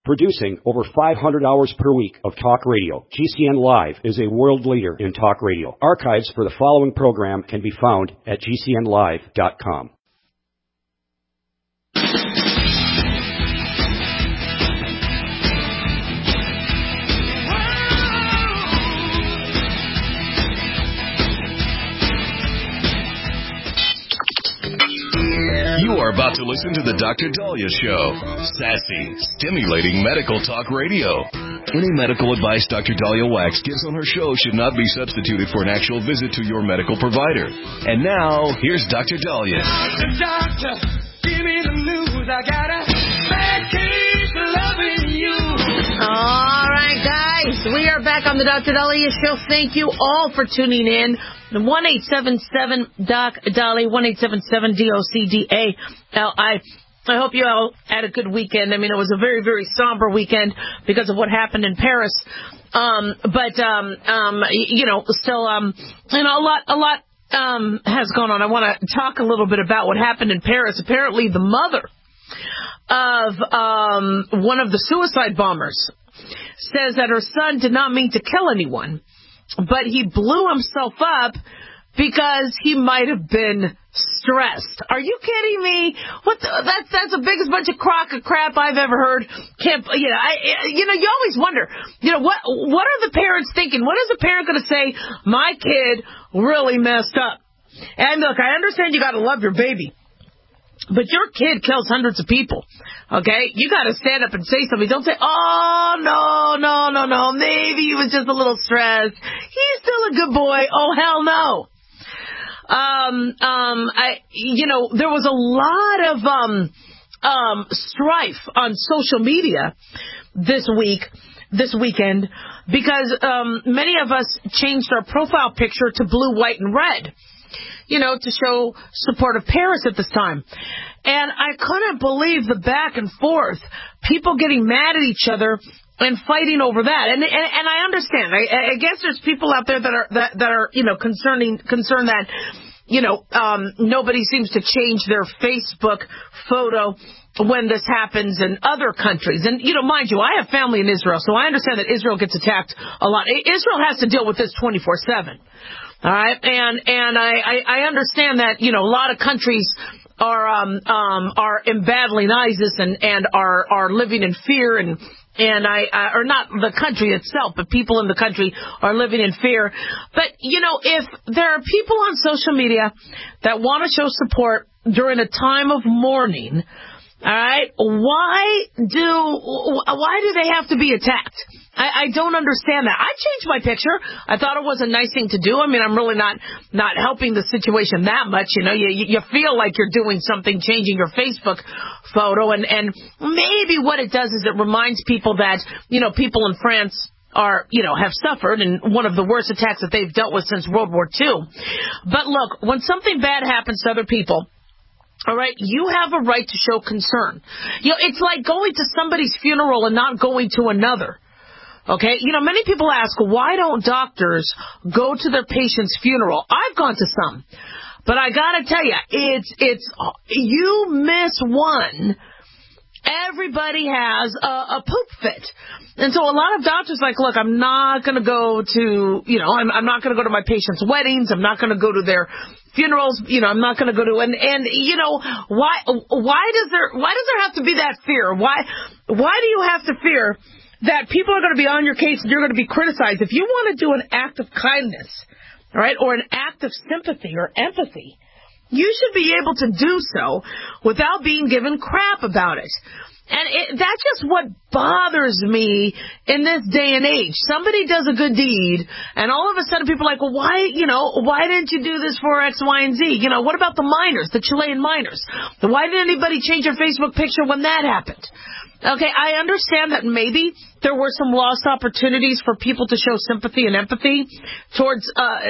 Producing over 500 hours per week of talk radio, GCN Live is a world leader in talk radio. Archives for the following program can be found at GCNlive.com. You are about to listen to the Dr. Daliah Show. Sassy, stimulating medical talk radio. Any medical advice Dr. Daliah Wax gives on her show should not be substituted for an actual visit to your medical provider. And now, here's Dr. Daliah. Doctor, give me the news. I got a bad case of loving you. All right, guys. We are back on the Dr. Daliah Show. Thank you all for tuning in. 1-877-DOC-DALI, 1-877-DOCDALI. I hope you all had a good weekend. I mean, it was a very, very somber weekend because of what happened in Paris. Still, a lot has gone on. I want to talk a little bit about what happened in Paris. Apparently, the mother of one of the suicide bombers says that her son did not mean to kill anyone, but he blew himself up because he might have been stressed. Are you kidding me? That's the biggest bunch of crock of crap I've ever heard. You always wonder, what are the parents thinking? What is a parent going to say? My kid really messed up. And look, I understand you got to love your baby, but your kid kills hundreds of people, okay? You got to stand up and say something. Don't say, oh, no, maybe he was just a little stressed. He's still a good boy. Oh, hell no. There was a lot of strife on social media this weekend, because many of us changed our profile picture to blue, white, and red, to show support of Paris at this time. And I couldn't believe the back and forth, people getting mad at each other and fighting over that. And I understand. I guess there's people out there that are concerned that, nobody seems to change their Facebook photo when this happens in other countries. And, mind you, I have family in Israel, so I understand that Israel gets attacked a lot. Israel has to deal with this 24/7. All right, and I understand that a lot of countries are embezzling ISIS and are living in fear or not the country itself, but people in the country are living in fear. But if there are people on social media that want to show support during a time of mourning, all right, why do they have to be attacked? I don't understand that. I changed my picture. I thought it was a nice thing to do. I mean, I'm really not helping the situation that much. You feel like you're doing something, changing your Facebook photo, and maybe what it does is it reminds people that, people in France have suffered in one of the worst attacks that they've dealt with since World War II. But look, when something bad happens to other people, all right, you have a right to show concern. It's like going to somebody's funeral and not going to another. Okay, many people ask, why don't doctors go to their patient's funeral? I've gone to some, but I gotta tell you, it's you miss one, everybody has a poop fit. And so a lot of doctors like, look, I'm not going to go to, I'm not going to go to my patients' weddings. I'm not going to go to their funerals. I'm not going to go to, and why does there have to be that fear? Why do you have to fear that people are going to be on your case and you're going to be criticized? If you want to do an act of kindness, all right, or an act of sympathy or empathy, you should be able to do so without being given crap about it. And that's just what bothers me in this day and age. Somebody does a good deed, and all of a sudden people are like, well, why didn't you do this for X, Y, and Z? What about the miners, the Chilean miners? Why didn't anybody change their Facebook picture when that happened? Okay, I understand that maybe there were some lost opportunities for people to show sympathy and empathy towards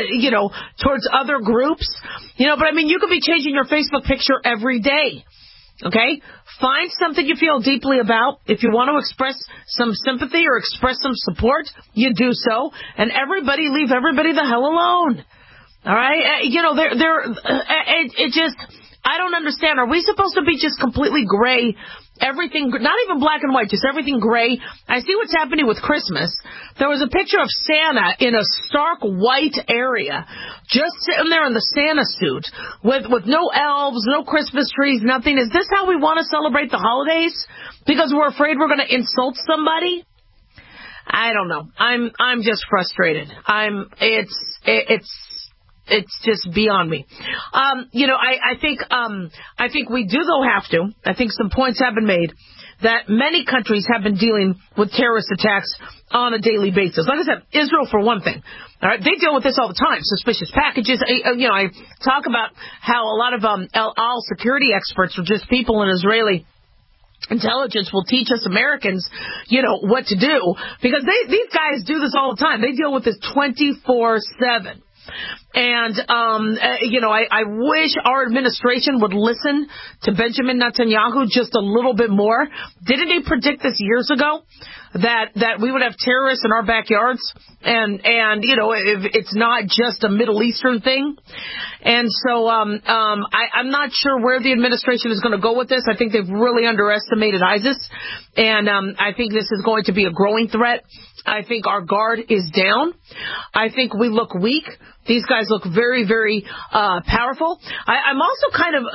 other groups. But I mean, you could be changing your Facebook picture every day. Okay? Find something you feel deeply about. If you want to express some sympathy or express some support, you do so. And leave everybody the hell alone. All right? I don't understand. Are we supposed to be just completely gray? Everything, not even black and white, just everything gray. I see what's happening with Christmas. There was a picture of Santa in a stark white area, just sitting there in the Santa suit with no elves, no Christmas trees, nothing. Is this how we want to celebrate the holidays? Because we're afraid we're going to insult somebody? I don't know. I'm just frustrated. It's just beyond me. I think we do though have to. I think some points have been made that many countries have been dealing with terrorist attacks on a daily basis. Like I said, Israel for one thing. All right, they deal with this all the time. Suspicious packages. I talk about how a lot of El Al security experts are just people in Israeli intelligence will teach us Americans, what to do, because these guys do this all the time. They deal with this 24/7. And, I wish our administration would listen to Benjamin Netanyahu just a little bit more. Didn't he predict this years ago that we would have terrorists in our backyards? And if it's not just a Middle Eastern thing. And so, I'm not sure where the administration is going to go with this. I think they've really underestimated ISIS. And, I think this is going to be a growing threat. I think our guard is down. I think we look weak. These guys look very, very powerful. I'm also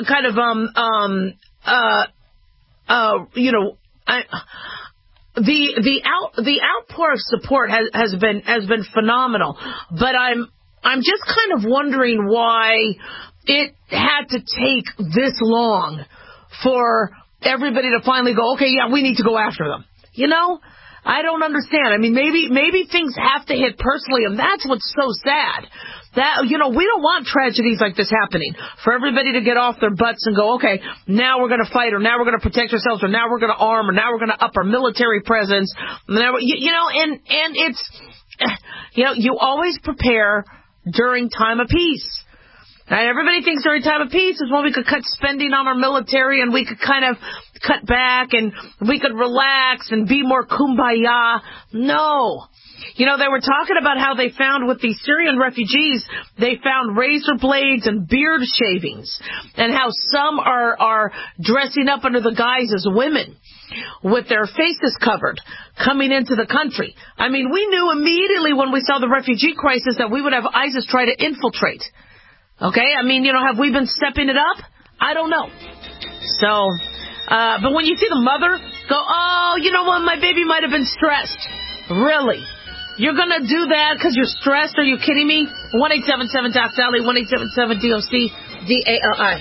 the outpour of support has been phenomenal. But I'm just kind of wondering why it had to take this long for everybody to finally go, okay, yeah, we need to go after them. I don't understand. I mean, maybe things have to hit personally, and that's what's so sad. That, we don't want tragedies like this happening. For everybody to get off their butts and go, okay, now we're going to fight, or now we're going to protect ourselves, or now we're going to arm, or now we're going to up our military presence. And it's, you always prepare during time of peace. Now, everybody thinks during time of peace is when we could cut spending on our military and we could kind of cut back and we could relax and be more kumbaya. No. They were talking about how they found with the Syrian refugees, they found razor blades and beard shavings, and how some are dressing up under the guise as women with their faces covered coming into the country. I mean, we knew immediately when we saw the refugee crisis that we would have ISIS try to infiltrate. Okay? I mean, have we been stepping it up? I don't know. So, but when you see the mother go, oh, you know what, my baby might have been stressed. Really? You're going to do that because you're stressed? Are you kidding me? 1-877-DOC-DALI, 1-877-DOC-DALI.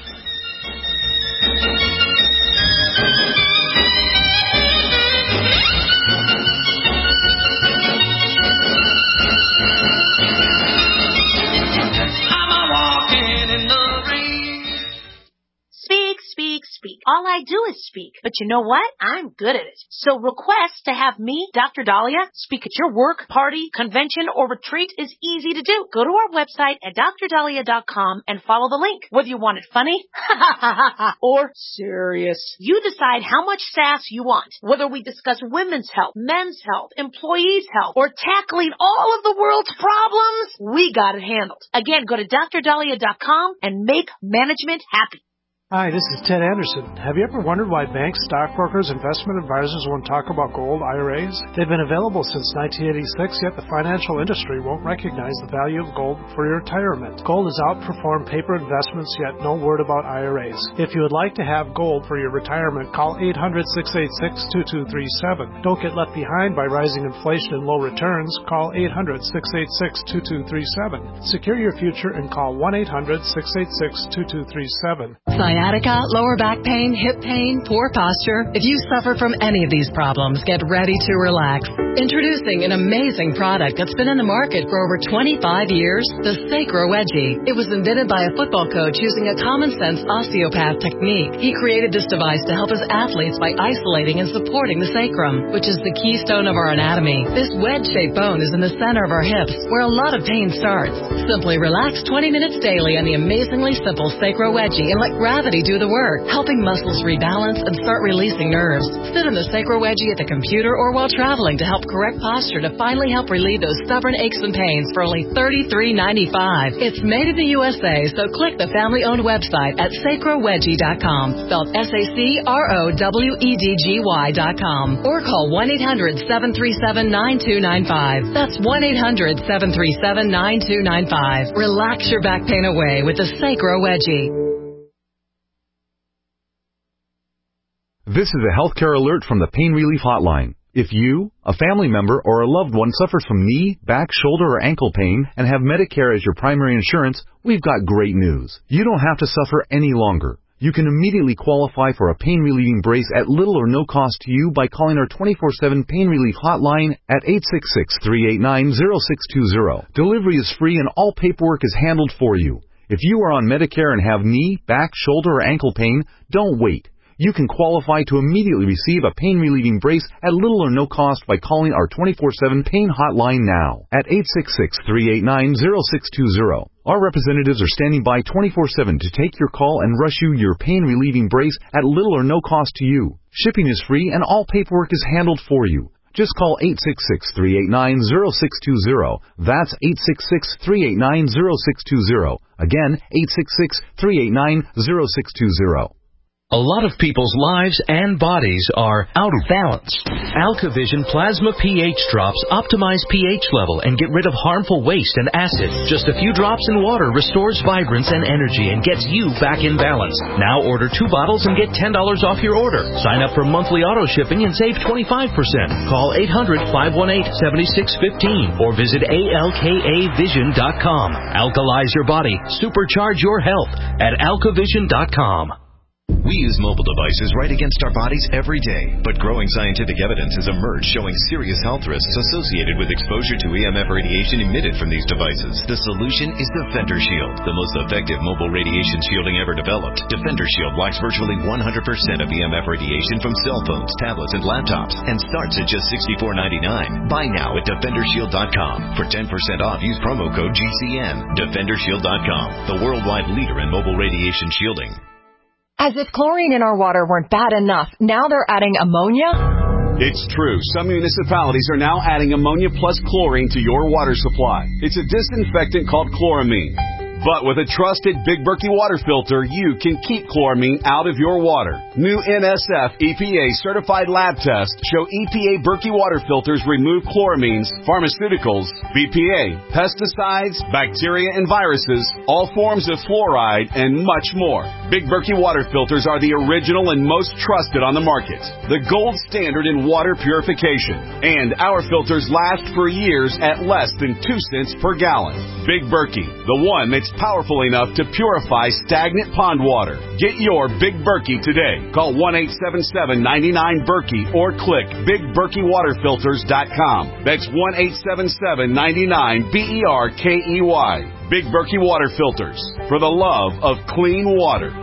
Speak. All I do is speak. But you know what? I'm good at it. So request to have me, Dr. Dahlia, speak at your work, party, convention, or retreat is easy to do. Go to our website at drdahlia.com and follow the link. Whether you want it funny or serious, you decide how much sass you want. Whether we discuss women's health, men's health, employees' health, or tackling all of the world's problems, we got it handled. Again, go to drdahlia.com and make management happy. Hi, this is Ted Anderson. Have you ever wondered why banks, stockbrokers, investment advisors won't talk about gold IRAs? They've been available since 1986, yet the financial industry won't recognize the value of gold for your retirement. Gold has outperformed paper investments, yet no word about IRAs. If you would like to have gold for your retirement, call 800-686-2237. Don't get left behind by rising inflation and low returns. Call 800-686-2237. Secure your future and call 1-800-686-2237. Sciatica, lower back pain, hip pain, poor posture. If you suffer from any of these problems, get ready to relax. Introducing an amazing product that's been in the market for over 25 years, the Sacro Wedgie. It was invented by a football coach using a common-sense osteopath technique. He created this device to help his athletes by isolating and supporting the sacrum, which is the keystone of our anatomy. This wedge-shaped bone is in the center of our hips, where a lot of pain starts. Simply relax 20 minutes daily on the amazingly simple Sacro Wedgie and let gravity do the work, helping muscles rebalance and start releasing nerves. Sit in the Sacro Wedgie at the computer or while traveling to help develop correct posture to finally help relieve those stubborn aches and pains for only $33.95. It's made in the USA, so click the family-owned website at sacrowedgie.com, spelled SACROWEDGY.com, or call 1-800-737-9295. That's 1-800-737-9295. Relax your back pain away with the Sacro Wedgie. This is a healthcare alert from the Pain Relief Hotline. If you, a family member, or a loved one suffers from knee, back, shoulder, or ankle pain and have Medicare as your primary insurance, we've got great news. You don't have to suffer any longer. You can immediately qualify for a pain-relieving brace at little or no cost to you by calling our 24/7 Pain Relief Hotline at 866-389-0620. Delivery is free and all paperwork is handled for you. If you are on Medicare and have knee, back, shoulder, or ankle pain, don't wait. You can qualify to immediately receive a pain-relieving brace at little or no cost by calling our 24/7 Pain Hotline now at 866-389-0620. Our representatives are standing by 24/7 to take your call and rush you your pain-relieving brace at little or no cost to you. Shipping is free and all paperwork is handled for you. Just call 866-389-0620. That's 866-389-0620. Again, 866-389-0620. A lot of people's lives and bodies are out of balance. AlkaVision Plasma pH drops optimize pH level and get rid of harmful waste and acid. Just a few drops in water restores vibrance and energy and gets you back in balance. Now order 2 bottles and get $10 off your order. Sign up for monthly auto shipping and save 25%. Call 800-518-7615 or visit alkavision.com. Alkalize your body. Supercharge your health at alkavision.com. We use mobile devices right against our bodies every day, but growing scientific evidence has emerged showing serious health risks associated with exposure to EMF radiation emitted from these devices. The solution is Defender Shield, the most effective mobile radiation shielding ever developed. Defender Shield blocks virtually 100% of EMF radiation from cell phones, tablets, and laptops, and starts at just $64.99. Buy now at DefenderShield.com. For 10% off, use promo code GCN. DefenderShield.com, the worldwide leader in mobile radiation shielding. As if chlorine in our water weren't bad enough, now they're adding ammonia? It's true. Some municipalities are now adding ammonia plus chlorine to your water supply. It's a disinfectant called chloramine. But with a trusted Big Berkey water filter, you can keep chloramine out of your water. New NSF EPA certified lab tests show EPA Berkey water filters remove chloramines, pharmaceuticals, BPA, pesticides, bacteria and viruses, all forms of fluoride, and much more. Big Berkey water filters are the original and most trusted on the market. The gold standard in water purification. And our filters last for years at less than 2 cents per gallon. Big Berkey, the one that's powerful enough to purify stagnant pond water. Get your Big Berkey today. Call 1-877-99-BERKEY or click BigBerkeyWaterFilters.com. That's 1-877-99-BERKEY. Big Berkey Water Filters, for the love of clean water.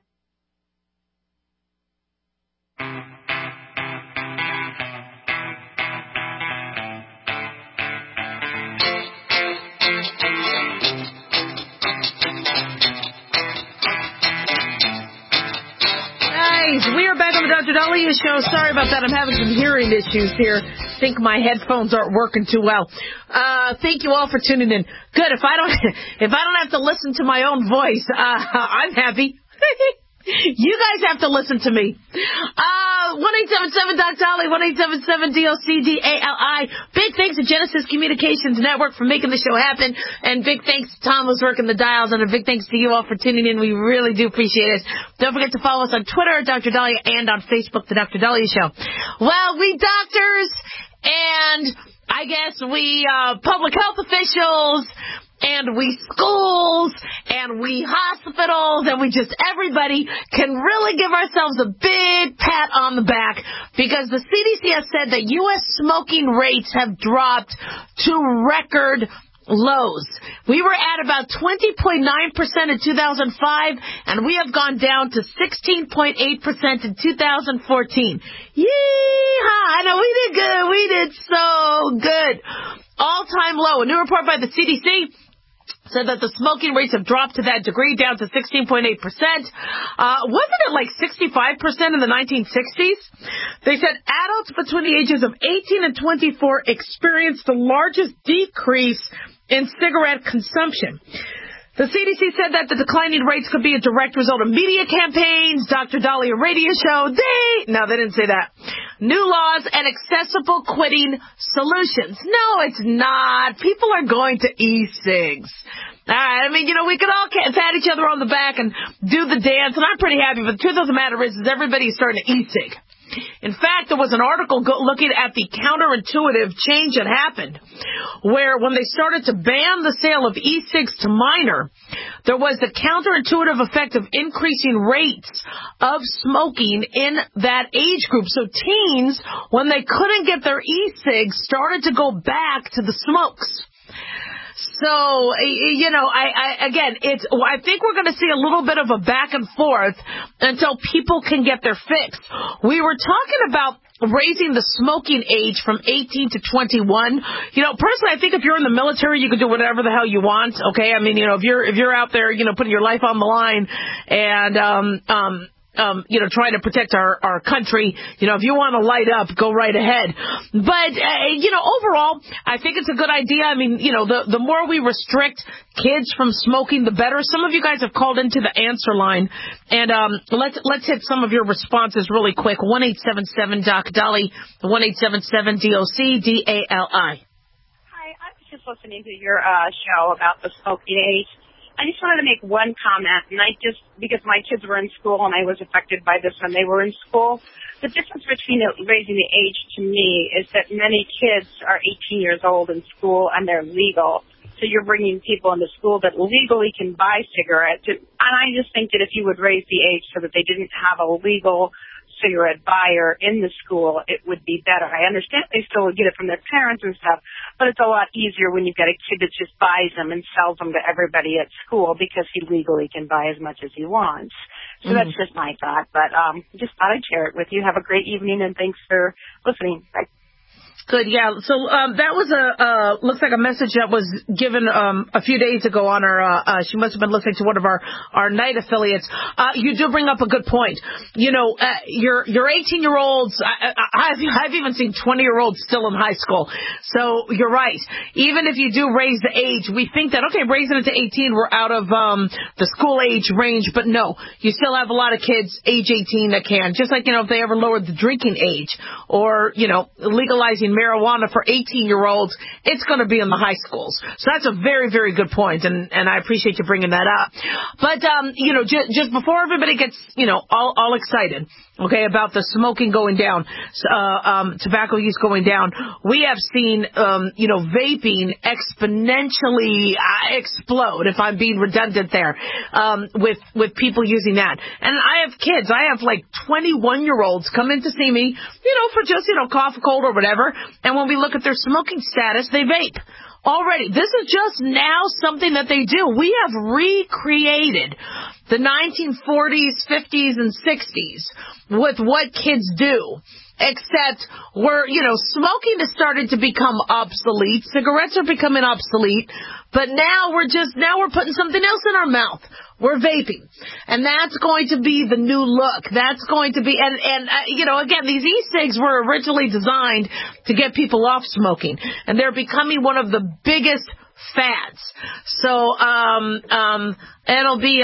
We are back on the Dr. Dahlia Show. Sorry about that. I'm having some hearing issues here. I think my headphones aren't working too well. Thank you all for tuning in. Good. If I don't have to listen to my own voice, I'm happy. You guys have to listen to me. 1-877-DOC-DALI, 1-877-DOC-DALI. Big thanks to Genesis Communications Network for making the show happen. And big thanks to Tom who's working the dials. And a big thanks to you all for tuning in. We really do appreciate it. Don't forget to follow us on Twitter, Dr. Dahlia, and on Facebook, The Dr. Dahlia Show. Well, we doctors and I guess we public health officials and we schools, and we hospitals, and we just everybody can really give ourselves a big pat on the back because the CDC has said that U.S. smoking rates have dropped to record lows. We were at about 20.9% in 2005, and we have gone down to 16.8% in 2014. Yeehaw! I know we did good. We did so good. All-time low. A new report by the CDC said that the smoking rates have dropped to that degree, down to 16.8%. Wasn't it like 65% in the 1960s? They said adults between the ages of 18 and 24 experienced the largest decrease in cigarette consumption. The CDC said that the declining rates could be a direct result of media campaigns, Dr. Dahlia radio show, they didn't say that. New laws and accessible quitting solutions. No, it's not. People are going to e-cigs. All right, I mean, we could all pat each other on the back and do the dance, and I'm pretty happy, but the truth of the matter is everybody's starting to e-cig. In fact, there was an article looking at the counterintuitive change that happened, where when they started to ban the sale of e-cigs to minor, there was the counterintuitive effect of increasing rates of smoking in that age group. So teens, when they couldn't get their e-cigs, started to go back to the smokes. So, I think we're going to see a little bit of a back and forth until people can get their fix. We were talking about raising the smoking age from 18 to 21. Personally, I think if you're in the military, you can do whatever the hell you want. Okay. I mean, if you're out there, putting your life on the line and, trying to protect our country. If you want to light up, go right ahead. But, overall, I think it's a good idea. I mean, the more we restrict kids from smoking, the better. Some of you guys have called into the answer line, and let's hit some of your responses really quick. 1-877-DOC-DALI, 1-877-DOC-DALI. Hi, I was just listening to your show about the smoking age. I just wanted to make one comment, and because my kids were in school and I was affected by this when they were in school, the difference between raising the age to me is that many kids are 18 years old in school and they're legal. So you're bringing people into school that legally can buy cigarettes. And I just think that if you would raise the age so that they didn't have a legal cigarette buyer in the school, it would be better. I understand they still would get it from their parents and stuff, but it's a lot easier when you've got a kid that just buys them and sells them to everybody at school because he legally can buy as much as he wants. So that's just my thought, but just thought I'd share it with you. Have a great evening, and thanks for listening. Bye. Good, yeah. So that was looks like a message that was given a few days ago on our, she must have been listening to one of our night affiliates. You do bring up a good point. Your 18-year-olds, I've even seen 20-year-olds still in high school. So you're right. Even if you do raise the age, we think that, okay, raising it to 18, we're out of the school age range. But no, you still have a lot of kids age 18 that can. Just like, if they ever lowered the drinking age or, legalizing marijuana for 18-year-olds, it's going to be in the high schools. So that's a very, very good point, and I appreciate you bringing that up. But, just before everybody gets, all excited, okay, about the smoking going down, tobacco use going down, we have seen, vaping exponentially explode, if I'm being redundant there, with people using that. And I have kids. I have like 21-year-olds come in to see me, for just, cough, cold, or whatever. And when we look at their smoking status, they vape. Already, this is just now something that they do. We have recreated the 1940s, 50s, and 60s with what kids do. Except smoking has started to become obsolete. Cigarettes are becoming obsolete. But now we're putting something else in our mouth. We're vaping. And that's going to be the new look. That's going to be, again, these e-cigs were originally designed to get people off smoking. And they're becoming one of the biggest fads. So, it'll be,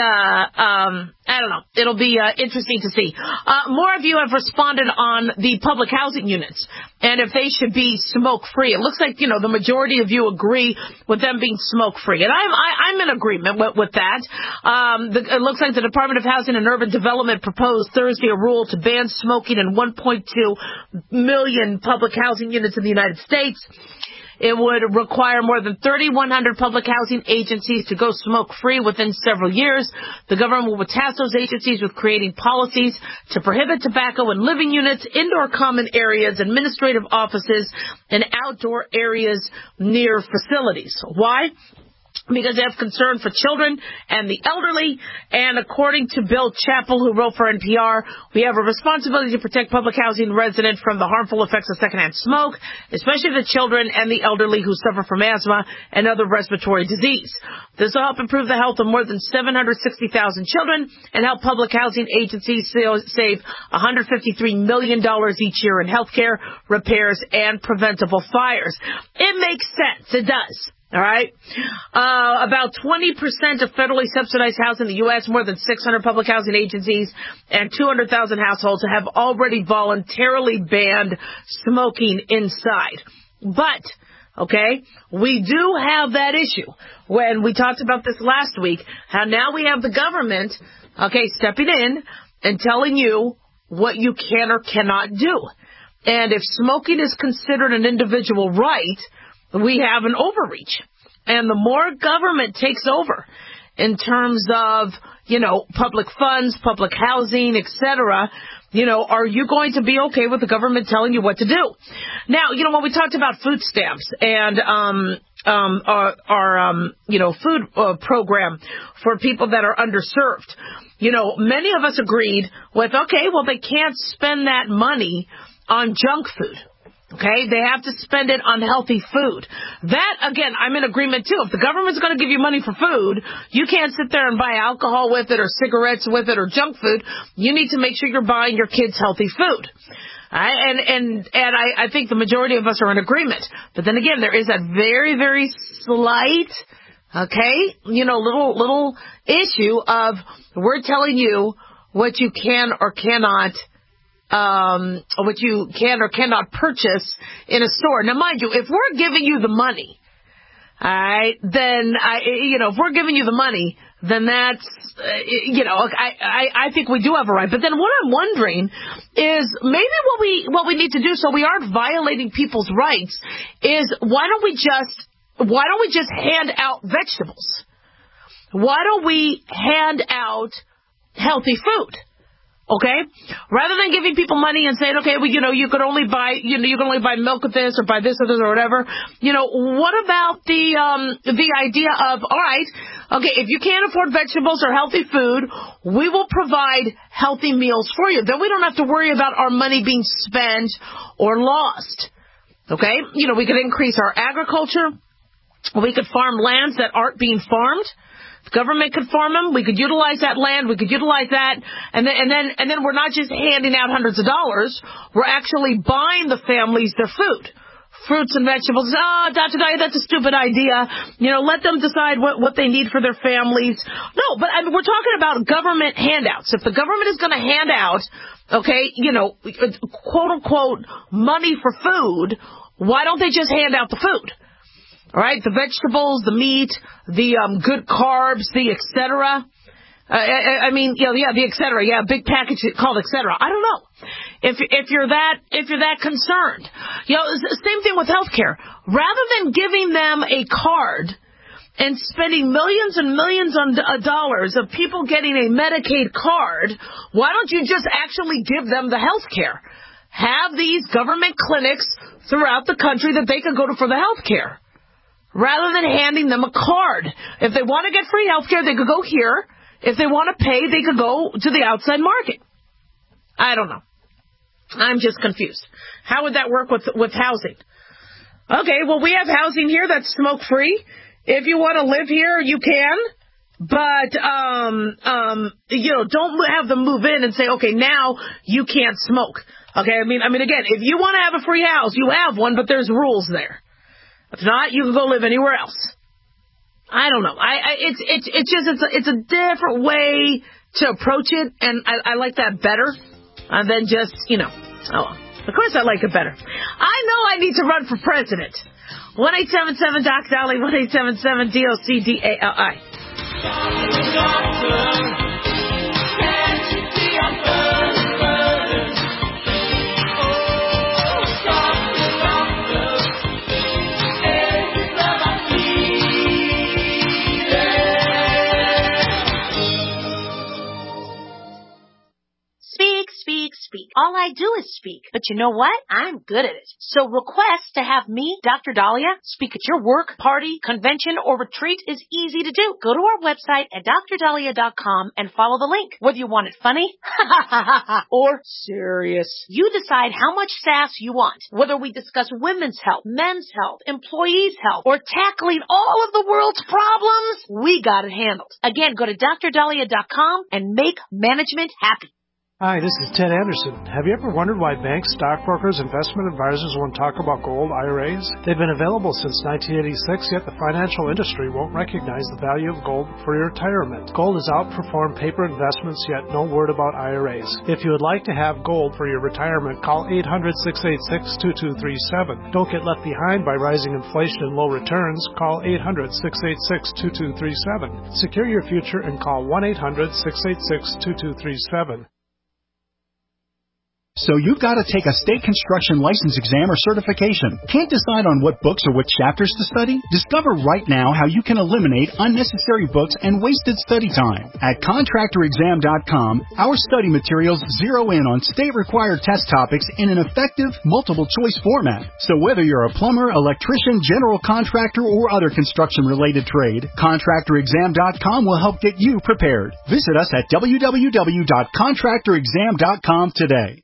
it'll be interesting to see. More of you have responded on the public housing units and if they should be smoke-free. It looks like, the majority of you agree with them being smoke-free. And I'm in agreement with that. It looks like the Department of Housing and Urban Development proposed Thursday a rule to ban smoking in 1.2 million public housing units in the United States. It would require more than 3,100 public housing agencies to go smoke-free within several years. The government will task those agencies with creating policies to prohibit tobacco in living units, indoor common areas, administrative offices, and outdoor areas near facilities. Why? because they have concern for children and the elderly. And according to Bill Chappell, who wrote for NPR, we have a responsibility to protect public housing residents from the harmful effects of secondhand smoke, especially the children and the elderly who suffer from asthma and other respiratory disease. This will help improve the health of more than 760,000 children and help public housing agencies save $153 million each year in health care, repairs, and preventable fires. It makes sense. It does. All right. About 20% of federally subsidized housing in the U.S., more than 600 public housing agencies, and 200,000 households have already voluntarily banned smoking inside. But, okay, we do have that issue. When we talked about this last week, how now we have the government, okay, stepping in and telling you what you can or cannot do. And if smoking is considered an individual right, we have an overreach. And the more government takes over in terms of, public funds, public housing, etc., are you going to be okay with the government telling you what to do? Now, when we talked about food stamps and our food program for people that are underserved, many of us agreed with, okay, well, they can't spend that money on junk food. Okay, they have to spend it on healthy food. That, again, I'm in agreement, too. If the government's going to give you money for food, you can't sit there and buy alcohol with it or cigarettes with it or junk food. You need to make sure you're buying your kids healthy food. And I think the majority of us are in agreement. But then again, there is that very, very slight, okay, little issue of we're telling you what you can or cannot what you can or cannot purchase in a store. Now, mind you, if we're giving you the money, all right, then, if we're giving you the money, then that's, I think we do have a right. But then what I'm wondering is maybe what we need to do so we aren't violating people's rights is why don't we just hand out vegetables? Why don't we hand out healthy food? Okay, rather than giving people money and saying, okay, well, you could only buy, you can only buy milk with this or buy this or this or whatever. What about the idea of, all right, okay, if you can't afford vegetables or healthy food, we will provide healthy meals for you. Then we don't have to worry about our money being spent or lost. Okay, we could increase our agriculture. We could farm lands that aren't being farmed. The government could farm them. We could utilize that land. We could utilize that. And then we're not just handing out hundreds of dollars. We're actually buying the families their food. Fruits and vegetables. Oh, Dr. Dahlia, that's a stupid idea. Let them decide what they need for their families. No, but we're talking about government handouts. If the government is going to hand out, okay, quote unquote, money for food, why don't they just hand out the food? All right, the vegetables, the meat, the good carbs, the et cetera. The et cetera. Yeah, big package called et cetera. I don't know. If you're that concerned, same thing with healthcare. Rather than giving them a card and spending millions and millions of dollars of people getting a Medicaid card, why don't you just actually give them the healthcare? Have these government clinics throughout the country that they could go to for the healthcare. Rather than handing them a card. If they want to get free health care, they could go here. If they want to pay, they could go to the outside market. I don't know. I'm just confused. How would that work with housing? Okay, well, we have housing here that's smoke-free. If you want to live here, you can. But, don't have them move in and say, okay, now you can't smoke. Okay, I mean, again, if you want to have a free house, you have one, but there's rules there. If not, you can go live anywhere else. I don't know. It's a different way to approach it, and I like that better than just, of course I like it better. I know I need to run for president. 1-877-DOC-DOLLY, 1-877-DOC-DALI. Speak. all I do is speak. But you know what? I'm good at it. So request to have me, Dr. Dahlia, speak at your work, party, convention, or retreat is easy to do. Go to our website at drdahlia.com and follow the link. Whether you want it funny or serious, you decide how much sass you want. Whether we discuss women's health, men's health, employees' health, or tackling all of the world's problems, we got it handled. Again, go to drdahlia.com and make management happy. Hi, this is Ted Anderson. Have you ever wondered why banks, stockbrokers, investment advisors won't talk about gold IRAs? They've been available since 1986, yet the financial industry won't recognize the value of gold for your retirement. Gold has outperformed paper investments, yet no word about IRAs. If you would like to have gold for your retirement, call 800-686-2237. Don't get left behind by rising inflation and low returns. Call 800-686-2237. Secure your future and call 1-800-686-2237. So you've got to take a state construction license exam or certification. Can't decide on what books or what chapters to study? Discover right now how you can eliminate unnecessary books and wasted study time. At contractorexam.com, our study materials zero in on state-required test topics in an effective, multiple-choice format. So whether you're a plumber, electrician, general contractor, or other construction-related trade, contractorexam.com will help get you prepared. Visit us at www.contractorexam.com today.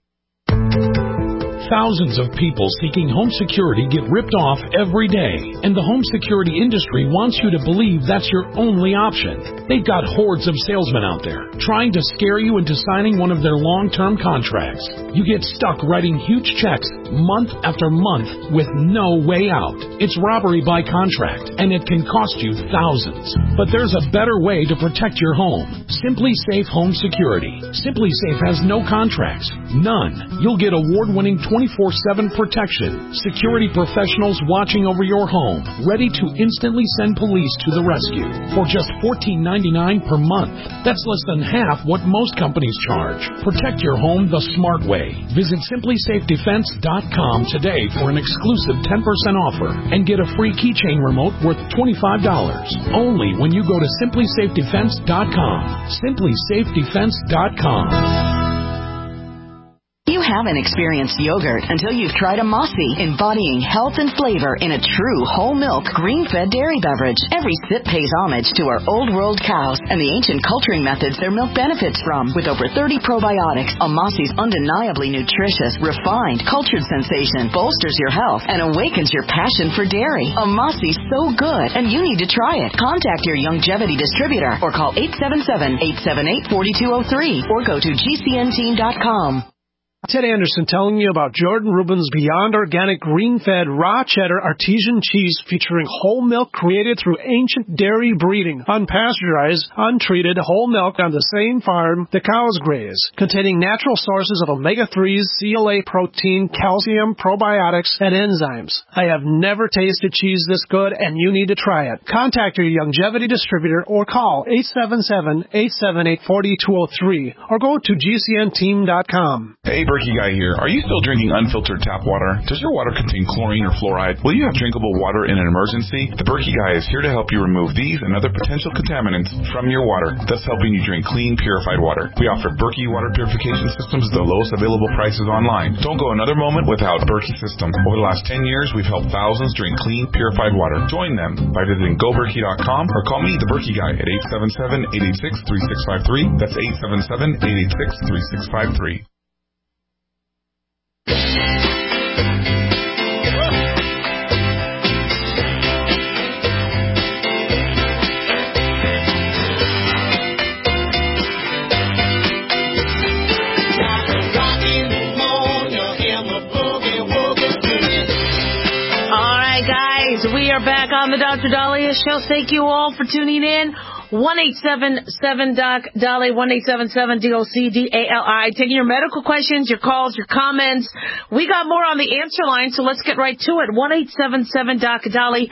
Thousands of people seeking home security get ripped off every day, and the home security industry wants you to believe that's your only option. They've got hordes of salesmen out there trying to scare you into signing one of their long-term contracts. You get stuck writing huge checks month after month with no way out. It's robbery by contract, and it can cost you thousands. But there's a better way to protect your home. Simply Safe Home Security. Simply Safe has no contracts. None. You'll get award-winning 24/7 protection. Security professionals watching over your home, ready to instantly send police to the rescue for just $14.99 per month. That's less than half what most companies charge. Protect your home the smart way. Visit simplysafedefense.com today for an exclusive 10% offer and get a free keychain remote worth $25. Only when you go to simplysafedefense.com. simplysafedefense.com. You haven't experienced yogurt until you've tried a Mossy, embodying health and flavor in a true whole milk, green-fed dairy beverage. Every sip pays homage to our old world cows and the ancient culturing methods their milk benefits from. With over 30 probiotics, a Mossy's undeniably nutritious, refined, cultured sensation bolsters your health and awakens your passion for dairy. A Mossy's so good, and you need to try it. Contact your Youngevity distributor or call 877-878-4203 or go to gcnteam.com. Ted Anderson telling you about Jordan Rubin's Beyond Organic Green-Fed Raw Cheddar Artesian Cheese featuring whole milk created through ancient dairy breeding, unpasteurized, untreated whole milk on the same farm the cows graze, containing natural sources of omega-3s, CLA protein, calcium, probiotics, and enzymes. I have never tasted cheese this good, and you need to try it. Contact your Youngevity distributor or call 877-878-4203 or go to gcnteam.com. Hey, Berkey Guy here. Are you still drinking unfiltered tap water? Does your water contain chlorine or fluoride? Will you have drinkable water in an emergency? The Berkey Guy is here to help you remove these and other potential contaminants from your water, thus helping you drink clean, purified water. We offer Berkey water purification systems at the lowest available prices online. Don't go another moment without Berkey system. Over the last 10 years, we've helped thousands drink clean, purified water. Join them by visiting goberkey.com or call me, the Berkey Guy, at 877-886-3653. That's 877-886-3653. We are back on the Dr. Dahlia Show. Thank you all for tuning in. 1-877-DOC-DALI, 1-877-DOC-DALI. Taking your medical questions, your calls, your comments. We got more on the answer line, so let's get right to it. 1-877-DOC-DALI,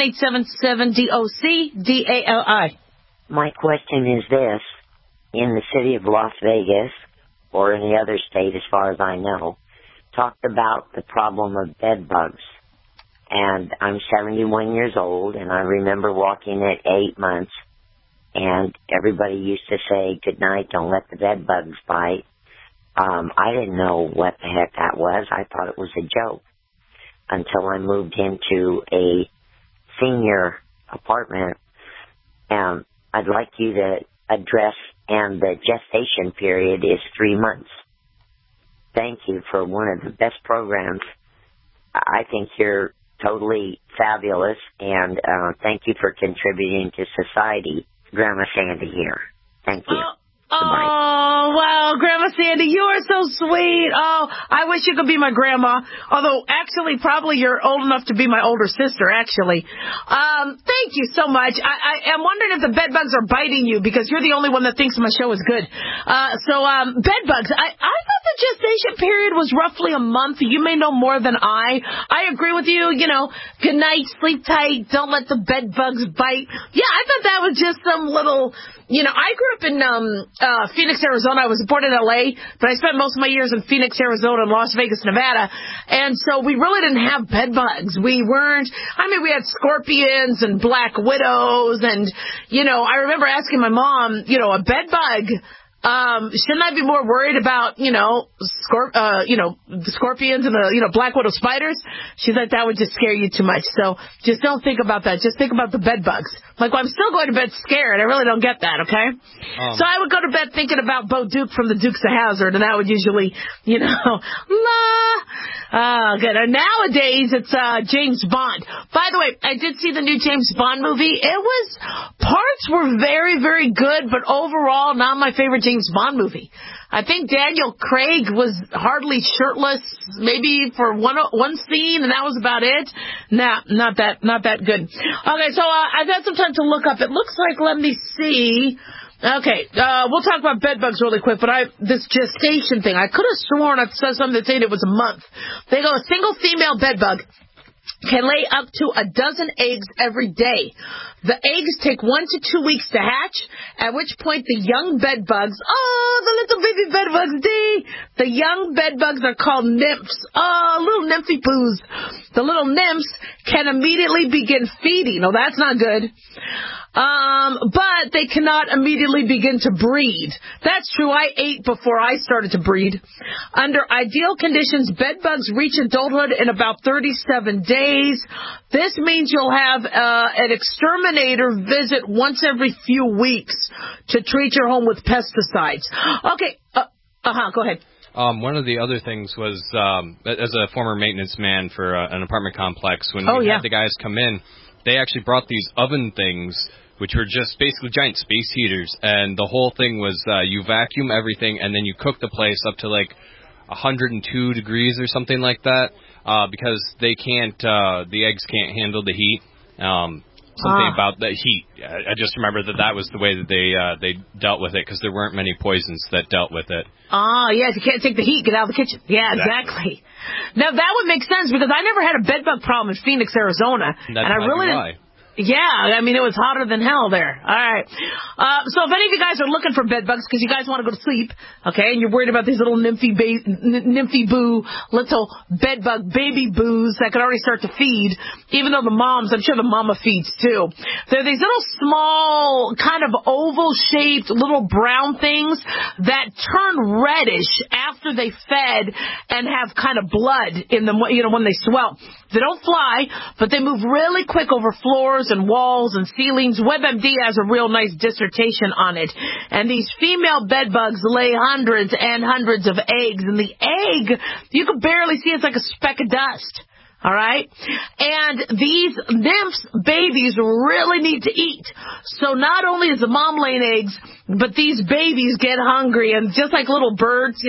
1-877-DOC-DALI. My question is this. In the city of Las Vegas, or any other state as far as I know, talked about the problem of bed bugs. And I'm 71 years old, and I remember walking at 8 months, and everybody used to say, good night, don't let the bed bugs bite. I didn't know what the heck that was. I thought it was a joke until I moved into a senior apartment. I'd like you to address, and the gestation period is 3 months. Thank you for one of the best programs. I think you're totally fabulous, and thank you for contributing to society. Grandma Sandy here. Thank you. Oh, wow, Grandma Sandy, you are so sweet. Oh, I wish you could be my grandma. Although, actually, probably you're old enough to be my older sister, actually. Thank you so much. I am wondering if the bed bugs are biting you, because you're the only one that thinks my show is good. Bed bugs. I thought the gestation period was roughly a month. You may know more than I. I agree with you. Good night, sleep tight, don't let the bed bugs bite. Yeah, I thought that was just some little... I grew up in Phoenix, Arizona. I was born in L.A., but I spent most of my years in Phoenix, Arizona, and Las Vegas, Nevada. And so we really didn't have bed bugs. We had scorpions and black widows. And, I remember asking my mom, a bed bug, shouldn't I be more worried about, the scorpions and the black widow spiders? She's like, that would just scare you too much. So just don't think about that. Just think about the bed bugs. Like, well, I'm still going to bed scared. I really don't get that, okay? So I would go to bed thinking about Bo Duke from the Dukes of Hazzard, and that would usually, good. And nowadays, it's James Bond. By the way, I did see the new James Bond movie. Parts were very, very good, but overall, not my favorite James Bond movie. I think Daniel Craig was hardly shirtless, maybe for one scene, and that was about it. Nah, not that good. Okay, so I've had some time to look up. It looks like, let me see. Okay, we'll talk about bed bugs really quick, but this gestation thing, I could have sworn I saw something that said it was a month. They go, a single female bed bug can lay up to 12 eggs every day. The eggs take 1 to 2 weeks to hatch, at which point the young bed bugs, the little baby bed bugs, the young bed bugs are called nymphs. Little nymphy poos. The little nymphs can immediately begin feeding. No, that's not good. But they cannot immediately begin to breed. That's true. I ate before I started to breed. Under ideal conditions, bed bugs reach adulthood in about 37 days. This means you'll have an exterminator visit once every few weeks to treat your home with pesticides. Okay. Go ahead. One of the other things was, as a former maintenance man for an apartment complex, when we had the guys come in, they actually brought these oven things, which were just basically giant space heaters, and the whole thing was you vacuum everything, and then you cook the place up to like 102 degrees or something like that, because the eggs can't handle the heat. Something about the heat. I just remember that was the way that they dealt with it, because there weren't many poisons that dealt with it. Yes, you can't take the heat, get out of the kitchen. Yeah, exactly. Now, that would make sense, because I never had a bed bug problem in Phoenix, Arizona. And I really didn't. Yeah, I mean, it was hotter than hell there. All right. So if any of you guys are looking for bed bugs because you guys want to go to sleep, okay, and you're worried about these little nymphy boo, little bed bug baby boos that could already start to feed, even though I'm sure the mama feeds too. They're these little small, kind of oval-shaped little brown things that turn reddish after they fed and have kind of blood in them, when they swell. They don't fly, but they move really quick over floors and walls and ceilings. WebMD has a real nice dissertation on it. And these female bed bugs lay hundreds and hundreds of eggs. And the egg, you can barely see, it's like a speck of dust. All right? And these nymphs, babies, really need to eat. So not only is the mom laying eggs, but these babies get hungry. And just like little birds,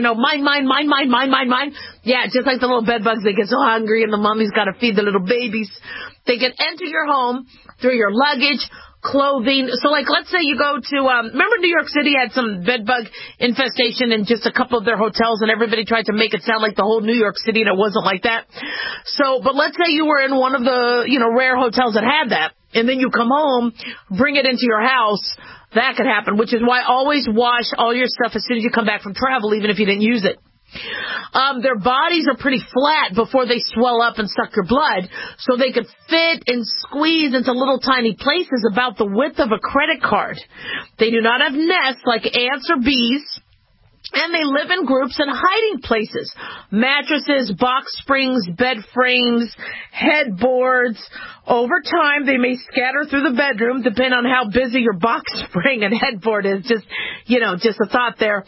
mine. Yeah, just like the little bed bugs, they get so hungry and the mommy's got to feed the little babies. They can enter your home through your luggage, clothing. So, like, let's say you go to, remember New York City had some bed bug infestation in just a couple of their hotels, and everybody tried to make it sound like the whole New York City, and it wasn't like that. So, but let's say you were in one of the, rare hotels that had that, and then you come home, bring it into your house. That could happen, which is why always wash all your stuff as soon as you come back from travel, even if you didn't use it. Their bodies are pretty flat before they swell up and suck your blood, so they could fit and squeeze into little tiny places about the width of a credit card. They do not have nests like ants or bees. And they live in groups and hiding places. Mattresses, box springs, bed frames, headboards. Over time, they may scatter through the bedroom, depending on how busy your box spring and headboard is. Just a thought there.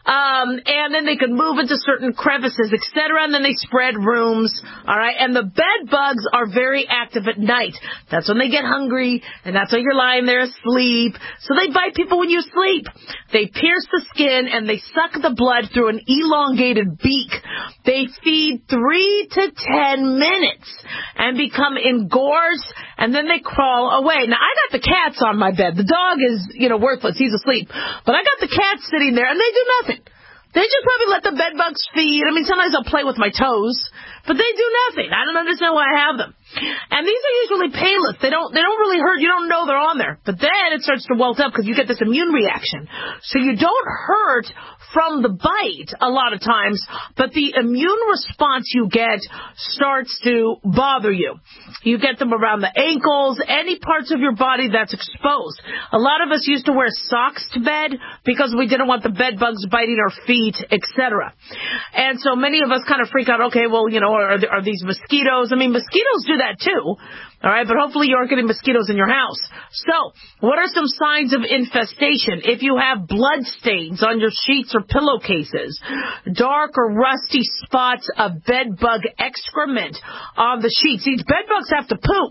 And then they can move into certain crevices, etc., and then they spread rooms. All right. And the bed bugs are very active at night. That's when they get hungry, and that's when you're lying there asleep. So they bite people when you sleep. They pierce the skin, and they suck the blood through an elongated beak. They feed 3 to 10 minutes and become engorged, and then they crawl away. Now, I got the cats on my bed. The dog is, worthless. He's asleep. But I got the cats sitting there, and they do nothing. They just probably let the bed bugs feed. I mean, sometimes I'll play with my toes, but they do nothing. I don't understand why I have them. And these are usually painless. They don't really hurt. You don't know they're on there. But then it starts to welt up because you get this immune reaction. So you don't hurt from the bite a lot of times, but the immune response you get starts to bother you. You get them around the ankles, any parts of your body that's exposed. A lot of us used to wear socks to bed because we didn't want the bed bugs biting our feet, etc. And so many of us kind of freak out, okay, well, are these mosquitoes? I mean, mosquitoes do that too. All right, but hopefully you aren't getting mosquitoes in your house. So, what are some signs of infestation? If you have blood stains on your sheets or pillowcases, dark or rusty spots of bed bug excrement on the sheets. These bed bugs have to poop.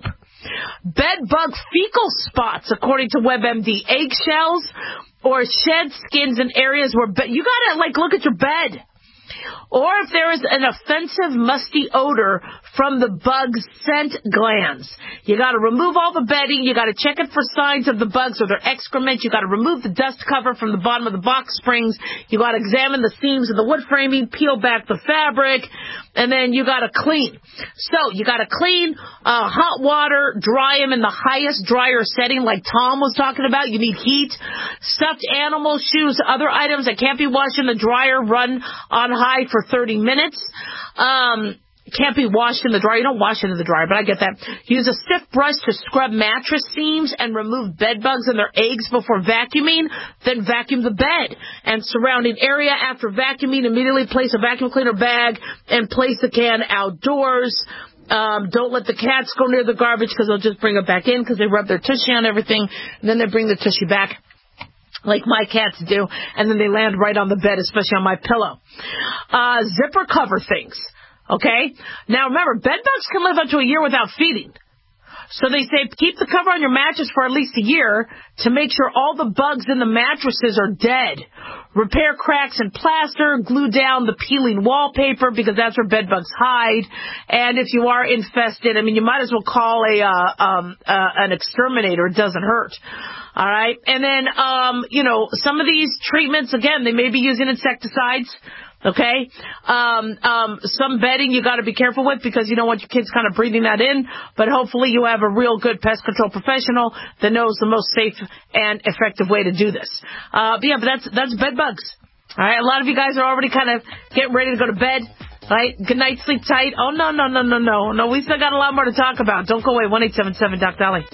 Bed bug fecal spots, according to WebMD, eggshells or shed skins in areas where you gotta look at your bed. Or if there is an offensive, musty odor from the bug's scent glands. You got to remove all the bedding. You got to check it for signs of the bugs or their excrement. You got to remove the dust cover from the bottom of the box springs. You got to examine the seams of the wood framing, peel back the fabric, and then you got to clean. So you got to clean, hot water, dry them in the highest dryer setting like Tom was talking about. You need heat. Stuffed animal shoes, other items that can't be washed in the dryer, run on high for 30 minutes. Can't be washed in the dryer. You don't wash it in the dryer, but I get that. Use a stiff brush to scrub mattress seams and remove bed bugs and their eggs before vacuuming. Then vacuum the bed and surrounding area. After vacuuming, immediately place a vacuum cleaner bag and place the can outdoors. Don't let the cats go near the garbage because they'll just bring it back in because they rub their tushy on everything, and then they bring the tushy back, like my cats do, and then they land right on the bed, especially on my pillow. Zipper cover things, okay? Now remember, bed bugs can live up to a year without feeding. So they say keep the cover on your mattress for at least a year to make sure all the bugs in the mattresses are dead. Repair cracks in plaster, glue down the peeling wallpaper because that's where bed bugs hide. And if you are infested, you might as well call an exterminator. It doesn't hurt. All right. And then, some of these treatments, again, they may be using insecticides. Okay. Some bedding you got to be careful with because you don't want your kids kind of breathing that in. But hopefully you have a real good pest control professional that knows the most safe and effective way to do this. But that's bed bugs. All right. A lot of you guys are already kind of getting ready to go to bed. Right? Good night, sleep tight. Oh, no. No, we still got a lot more to talk about. Don't go away. 1-877 Doc Dolly.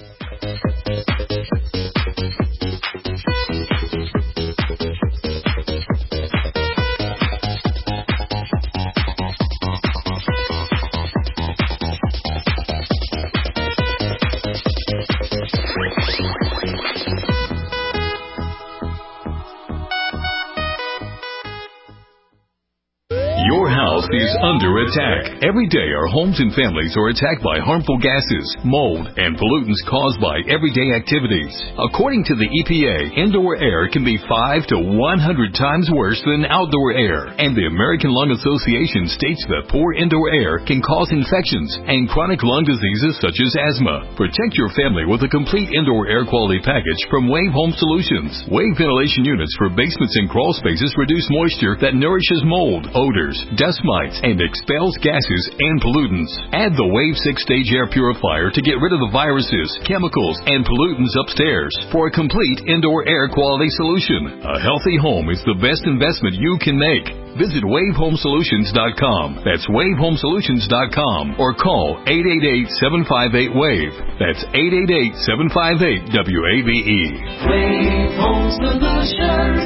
Your house is under attack. Every day our homes and families are attacked by harmful gases, mold, and pollutants caused by everyday activities. According to the EPA, indoor air can be 5 to 100 times worse than outdoor air. And the American Lung Association states that poor indoor air can cause infections and chronic lung diseases such as asthma. Protect your family with a complete indoor air quality package from Wave Home Solutions. Wave ventilation units for basements and crawl spaces reduce moisture that nourishes mold, odors, dust mites, and expels gases and pollutants. Add the Wave 6-stage air purifier to get rid of the viruses, chemicals, and pollutants upstairs for a complete indoor air quality solution. A healthy home is the best investment you can make. Visit WaveHomeSolutions.com. That's WaveHomeSolutions.com or call 888-758-WAVE. That's 888-758-WAVE. Wave Home Solutions.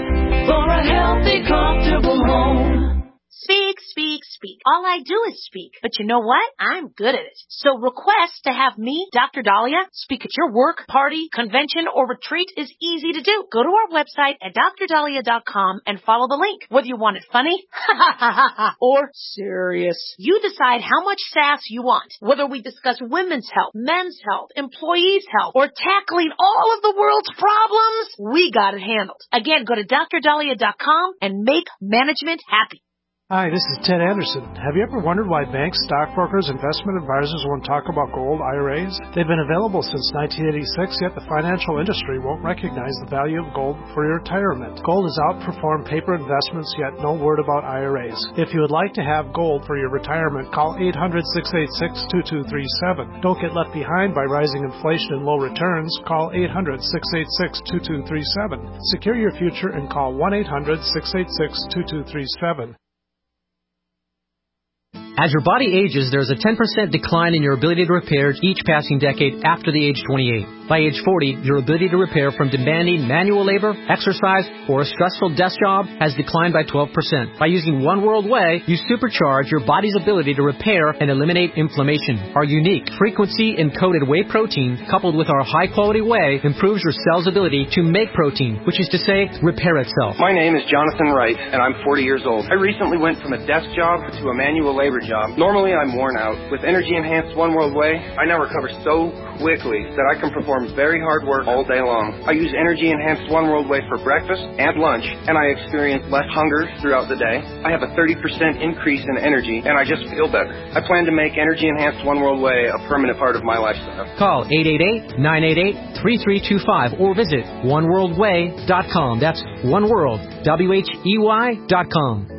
for a healthy, comfortable home. Speak, speak, speak. All I do is speak. But you know what? I'm good at it. So request to have me, Dr. Dahlia, speak at your work, party, convention, or retreat is easy to do. Go to our website at drdahlia.com and follow the link. Whether you want it funny, or serious. You decide how much sass you want. Whether we discuss women's health, men's health, employees' health, or tackling all of the world's problems, we got it handled. Again, go to drdahlia.com and make management happy. Hi, this is Ted Anderson. Have you ever wondered why banks, stockbrokers, investment advisors won't talk about gold IRAs? They've been available since 1986, yet the financial industry won't recognize the value of gold for your retirement. Gold has outperformed paper investments, yet no word about IRAs. If you would like to have gold for your retirement, call 800-686-2237. Don't get left behind by rising inflation and low returns. Call 800-686-2237. Secure your future and call 1-800-686-2237. As your body ages, there is a 10% decline in your ability to repair each passing decade after the age 28. By age 40, your ability to repair from demanding manual labor, exercise, or a stressful desk job has declined by 12%. By using One World Whey, you supercharge your body's ability to repair and eliminate inflammation. Our unique frequency-encoded whey protein, coupled with our high-quality whey, improves your cell's ability to make protein, which is to say, repair itself. My name is Jonathan Wright, and I'm 40 years old. I recently went from a desk job to a manual labor job. Normally, I'm worn out. With energy-enhanced One World Whey, I now recover so quickly that I can perform very hard work all day long. I use energy-enhanced One World Whey for breakfast and lunch, and I experience less hunger throughout the day. I have a 30% increase in energy, and I just feel better. I plan to make energy-enhanced One World Whey a permanent part of my lifestyle. Call 888-988-3325 or visit oneworldwhey.com. That's oneworld, WHEY.com.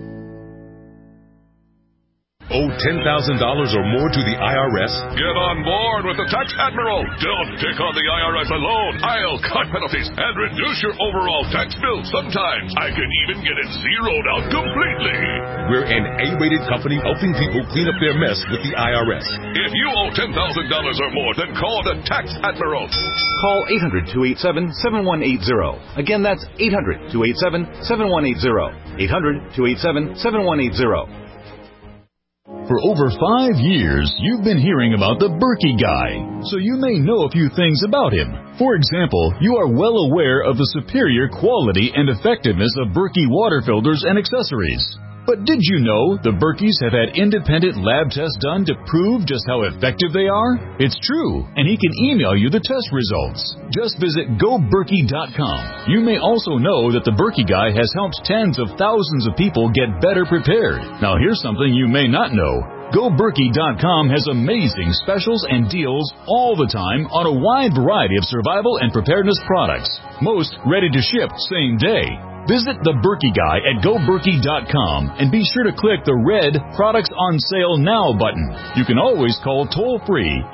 Owe $10,000 or more to the IRS? Get on board with the Tax Admiral. Don't take on the IRS alone. I'll cut penalties and reduce your overall tax bill. Sometimes I can even get it zeroed out completely. We're an A-rated company helping people clean up their mess with the IRS. If you owe $10,000 or more, then call the Tax Admiral. Call 800-287-7180. Again, that's 800-287-7180. 800-287-7180. For over 5 years, you've been hearing about the Berkey Guy, so you may know a few things about him. For example, you are well aware of the superior quality and effectiveness of Berkey water filters and accessories. But did you know the Berkeys have had independent lab tests done to prove just how effective they are? It's true, and he can email you the test results. Just visit GoBerkey.com. You may also know that the Berkey Guy has helped tens of thousands of people get better prepared. Now here's something you may not know. GoBerkey.com has amazing specials and deals all the time on a wide variety of survival and preparedness products. Most ready to ship same day. Visit the Berkey Guy at GoBerkey.com and be sure to click the red Products on Sale Now button. You can always call toll-free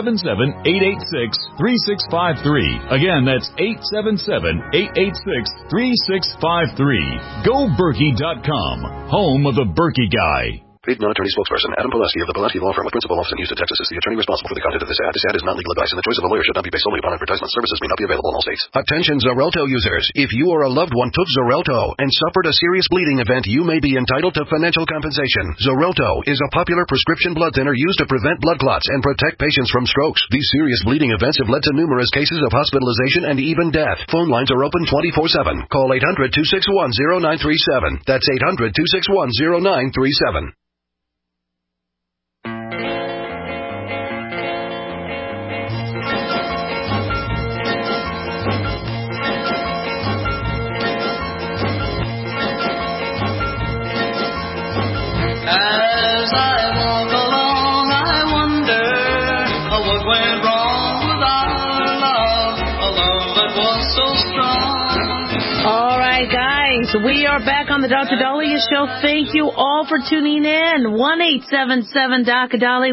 877-886-3653. Again, that's 877-886-3653. GoBerkey.com, home of the Berkey Guy. Paid non-attorney spokesperson Adam Pileski of the Pileski Law Firm with principal office in Houston, Texas is the attorney responsible for the content of this ad. This ad is not legal advice, and the choice of a lawyer should not be based solely upon advertisement. Services may not be available in all states. Attention Xarelto users. If you or a loved one took Xarelto and suffered a serious bleeding event, you may be entitled to financial compensation. Xarelto is a popular prescription blood thinner used to prevent blood clots and protect patients from strokes. These serious bleeding events have led to numerous cases of hospitalization and even death. Phone lines are open 24/7. Call 800-261-0937. That's 800-261-0937. As I walk along, I wonder what went wrong with our love, a love that was so strong. All right, guys, we are back on the Dr. Dahlia Show. Thank you all for tuning in. 1-877-DOC-DALI,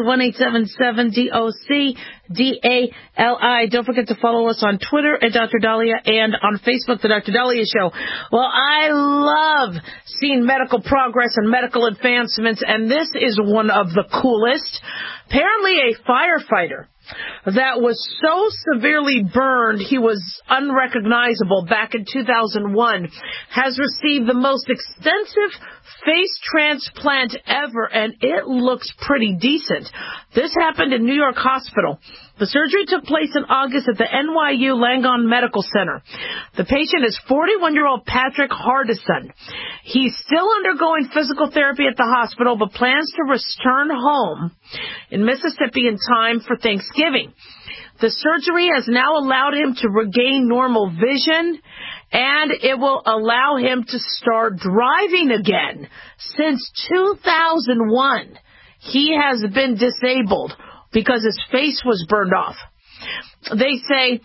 1-877-DOC-DALI. Don't forget to follow us on Twitter at Dr. Dahlia and on Facebook, The Dr. Dahlia Show. Well, I love seeing medical progress and medical advancements, and this is one of the coolest. Apparently, a firefighter that was so severely burned he was unrecognizable back in 2001, has received the most extensive face transplant ever, and it looks pretty decent. This happened in New York Hospital. The surgery took place in August at the NYU Langone Medical Center. The patient is 41-year-old Patrick Hardison. He's still undergoing physical therapy at the hospital, but plans to return home in Mississippi in time for Thanksgiving. The surgery has now allowed him to regain normal vision, and it will allow him to start driving again. Since 2001, he has been disabled because his face was burned off. They say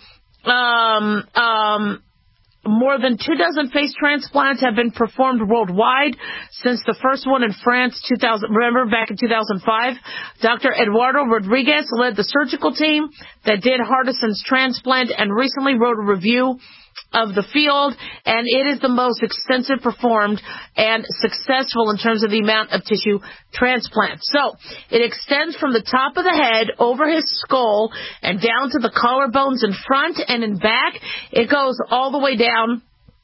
more than 24 face transplants have been performed worldwide since the first one in France, back in 2005. Dr. Eduardo Rodriguez led the surgical team that did Hardison's transplant and recently wrote a review of the field, and it is the most extensive performed and successful in terms of the amount of tissue transplants. So it extends from the top of the head over his skull and down to the collarbones in front and in back. It goes all the way down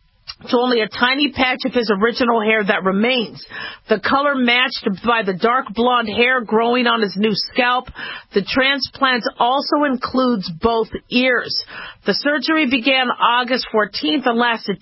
to only a tiny patch of his original hair that remains. The color matched by the dark blonde hair growing on his new scalp. The transplant also includes both ears. The surgery began August 14th and lasted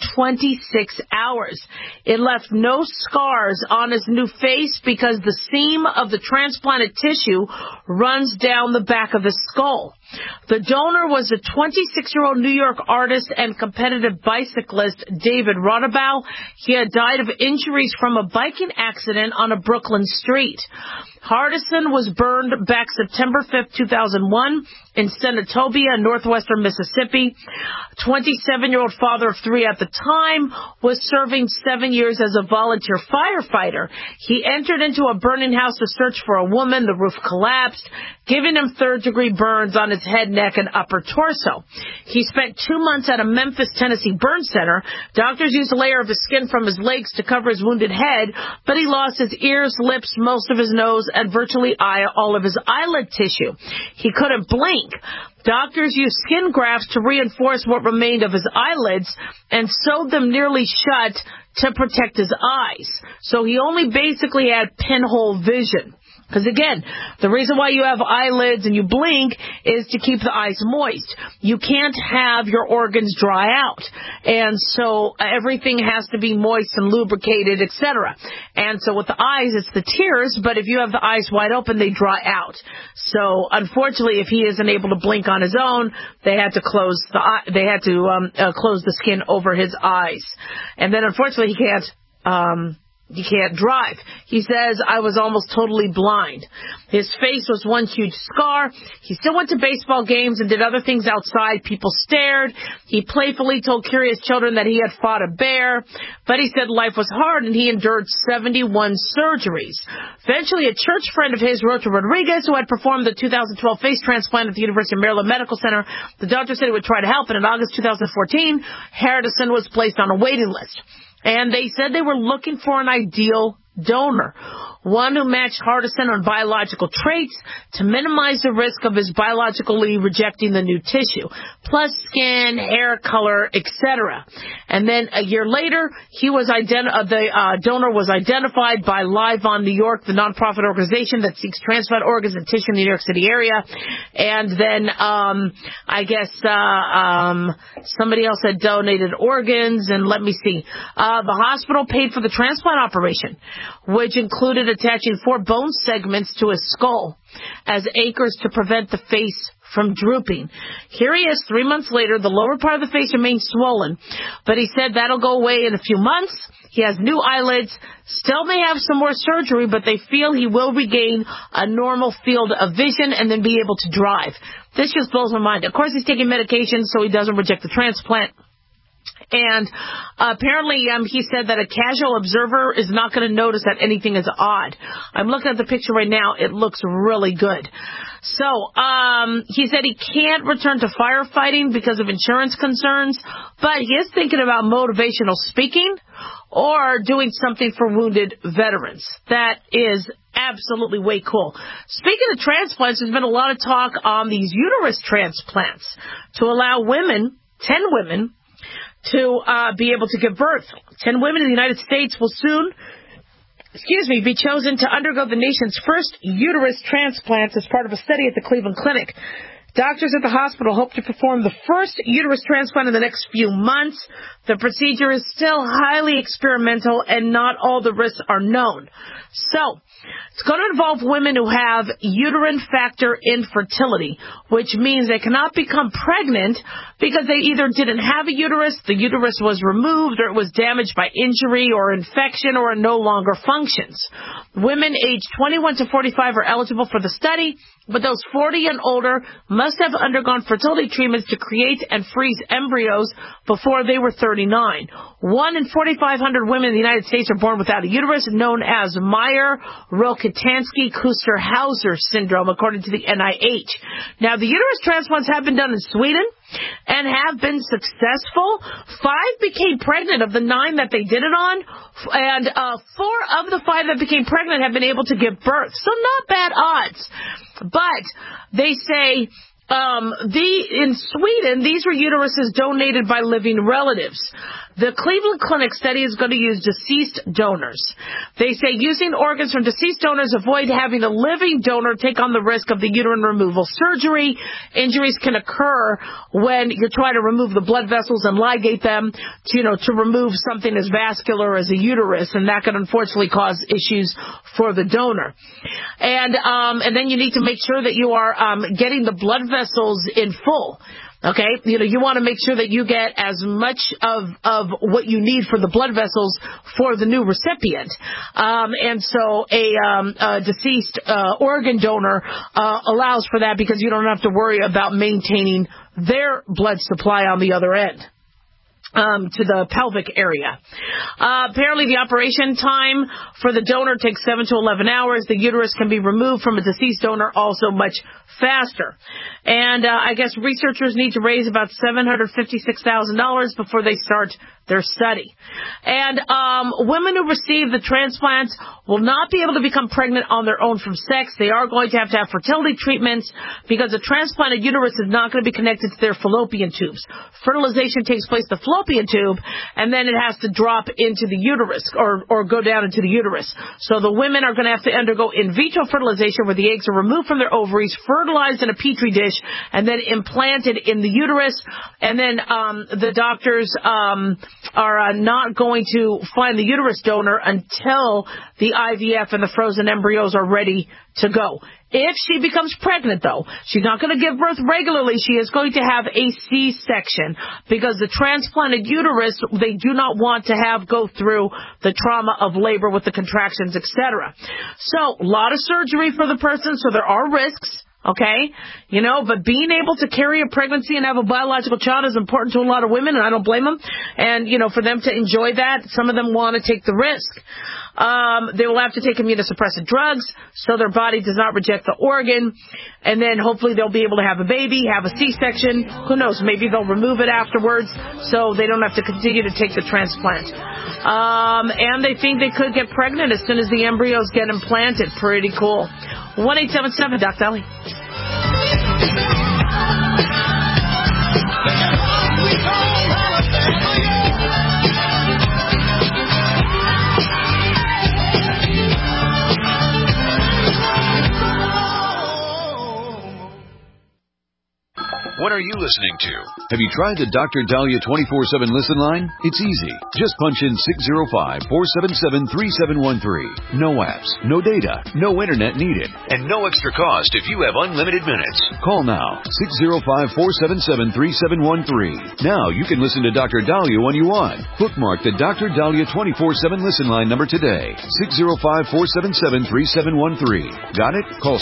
26 hours. It left no scars on his new face because the seam of the transplanted tissue runs down the back of his skull. The donor was a 26-year-old New York artist and competitive bicyclist, David Rodabow. He had died of injuries from a biking accident on a Brooklyn street. Hardison was burned back September 5th, 2001 in Senatobia, northwestern Mississippi. 27-year-old father of 3 at the time was serving 7 years as a volunteer firefighter. He entered into a burning house to search for a woman. The roof collapsed, giving him third-degree burns on his head, neck, and upper torso. He spent 2 months at a Memphis, Tennessee burn center. Doctors used a layer of his skin from his legs to cover his wounded head, but he lost his ears, lips, most of his nose, and virtually all of his eyelid tissue. He couldn't blink. Doctors used skin grafts to reinforce what remained of his eyelids and sewed them nearly shut to protect his eyes. So he only basically had pinhole vision. Because, again, the reason why you have eyelids and you blink is to keep the eyes moist. You can't have your organs dry out. And so everything has to be moist and lubricated, etc. And so with the eyes, it's the tears, but if you have the eyes wide open, they dry out. So, unfortunately, if he isn't able to blink on his own, they had to close close the skin over his eyes. And then, unfortunately, he can't drive. He says, I was almost totally blind. His face was one huge scar. He still went to baseball games and did other things outside. People stared. He playfully told curious children that he had fought a bear. But he said life was hard and he endured 71 surgeries. Eventually, a church friend of his wrote to Rodriguez, who had performed the 2012 face transplant at the University of Maryland Medical Center. The doctor said he would try to help, and in August 2014, Hardison was placed on a waiting list. And they said they were looking for an ideal donor, one who matched Hardison on biological traits to minimize the risk of his biologically rejecting the new tissue, plus skin, hair color, etc. And then a year later, the donor was identified by Live on New York, the nonprofit organization that seeks transplant organs and tissue in the New York City area. And then somebody else had donated organs, and let me see. The hospital paid for the transplant operation, which included attaching 4 bone segments to his skull as anchors to prevent the face from drooping. Here he is 3 months later. The lower part of the face remains swollen, but he said that'll go away in a few months. He has new eyelids, still may have some more surgery, but they feel he will regain a normal field of vision and then be able to drive. This just blows my mind. Of course, he's taking medication so he doesn't reject the transplant. And apparently he said that a casual observer is not going to notice that anything is odd. I'm looking at the picture right now. It looks really good. So he said he can't return to firefighting because of insurance concerns, but he is thinking about motivational speaking or doing something for wounded veterans. That is absolutely way cool. Speaking of transplants, there's been a lot of talk on these uterus transplants to allow women, 10 women, to be able to give birth. 10 women in the United States will soon be chosen to undergo the nation's first uterus transplant as part of a study at the Cleveland Clinic. Doctors at the hospital hope to perform the first uterus transplant in the next few months. The procedure is still highly experimental and not all the risks are known. So, it's going to involve women who have uterine factor infertility, which means they cannot become pregnant because they either didn't have a uterus, the uterus was removed, or it was damaged by injury or infection, or it no longer functions. Women aged 21 to 45 are eligible for the study, but those 40 and older must have undergone fertility treatments to create and freeze embryos before they were 39. 1 in 4,500 women in the United States are born without a uterus, known as Meyer-Rokitansky-Kuster-Hauser syndrome, according to the NIH. Now, the uterus transplants have been done in Sweden and have been successful. 5 became pregnant of the 9 that they did it on, and 4 of the 5 that became pregnant have been able to give birth. So not bad odds. But they say in Sweden, these were uteruses donated by living relatives. The Cleveland Clinic study is going to use deceased donors. They say using organs from deceased donors avoid having a living donor take on the risk of the uterine removal surgery. Injuries can occur when you're trying to remove the blood vessels and ligate them to remove something as vascular as a uterus, and that can unfortunately cause issues for the donor. And then you need to make sure that you are getting the blood vessels in full. Okay, you want to make sure that you get as much of what you need for the blood vessels for the new recipient. And so a deceased organ donor allows for that because you don't have to worry about maintaining their blood supply on the other end. To the pelvic area. Apparently the operation time for the donor takes 7 to 11 hours. The uterus can be removed from a deceased donor also much faster. And I guess researchers need to raise about $756,000 before they start their study. And women who receive the transplants will not be able to become pregnant on their own from sex. They are going to have fertility treatments because a transplanted uterus is not going to be connected to their fallopian tubes. Fertilization takes place in the fallopian tube, and then it has to drop into the uterus or go down into the uterus. So the women are going to have to undergo in vitro fertilization where the eggs are removed from their ovaries, fertilized in a petri dish, and then implanted in the uterus. And then the doctors are not going to find the uterus donor until the IVF and the frozen embryos are ready to go. If she becomes pregnant, though, she's not going to give birth regularly. She is going to have a C-section because the transplanted uterus, they do not want to have go through the trauma of labor with the contractions, etc. So, a lot of surgery for the person, so there are risks. Okay, but being able to carry a pregnancy and have a biological child is important to a lot of women, and I don't blame them. And, for them to enjoy that, some of them want to take the risk. They will have to take immunosuppressant drugs so their body does not reject the organ. And then hopefully they'll be able to have a baby, have a C-section. Who knows? Maybe they'll remove it afterwards so they don't have to continue to take the transplant. And they think they could get pregnant as soon as the embryos get implanted. Pretty cool. 1-877-DOC-DOLLY. What are you listening to? Have you tried the Dr. Dahlia 24/7 listen line? It's easy. Just punch in 605-477-3713. No apps, no data, no internet needed, and no extra cost if you have unlimited minutes. Call now, 605-477-3713. Now you can listen to Dr. Dahlia when you want. Bookmark the Dr. Dahlia 24/7 listen line number today, 605-477-3713. Got it? Call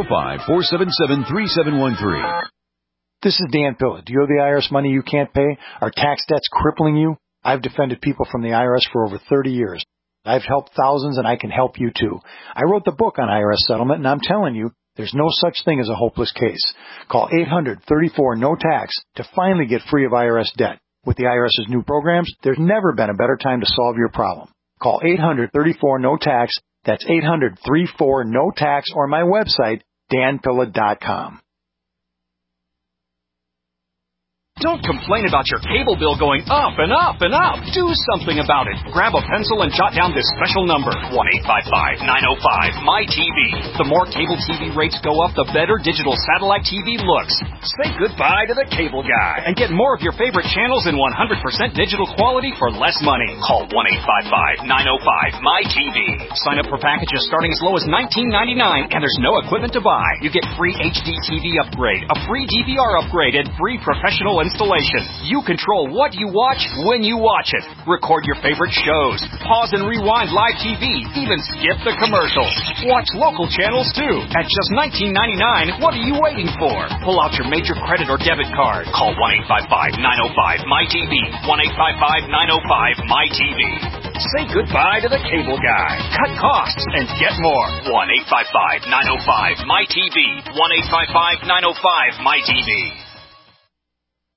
605-477-3713. This is Dan Pilla. Do you owe the IRS money you can't pay? Are tax debts crippling you? I've defended people from the IRS for over 30 years. I've helped thousands, and I can help you too. I wrote the book on IRS settlement, and I'm telling you, there's no such thing as a hopeless case. Call 800-34-NO-TAX to finally get free of IRS debt. With the IRS's new programs, there's never been a better time to solve your problem. Call 800-34-NO-TAX That's 800-34-NO-TAX or my website, danpilla.com. Don't complain about your cable bill going up and up and up. Do something about it. Grab a pencil and jot down this special number, 1-855-905-MY-TV. The more cable TV rates go up, the better digital satellite TV looks. Say goodbye to the cable guy and get more of your favorite channels in 100% digital quality for less money. Call 1-855-905-MY-TV. Sign up for packages starting as low as $19.99, and there's no equipment to buy. You get free HD TV upgrade, a free DVR upgrade, and free professional installation. You control what you watch when you watch it. Record your favorite shows. Pause and rewind live TV. Even skip the commercials. Watch local channels too. At just $19.99, what are you waiting for? Pull out your major credit or debit card. Call 1-855-905-MY-TV. 1-855-905-MY-TV. Say goodbye to the cable guy. Cut costs and get more. 1-855-905-MY-TV. 1-855-905-MY-TV.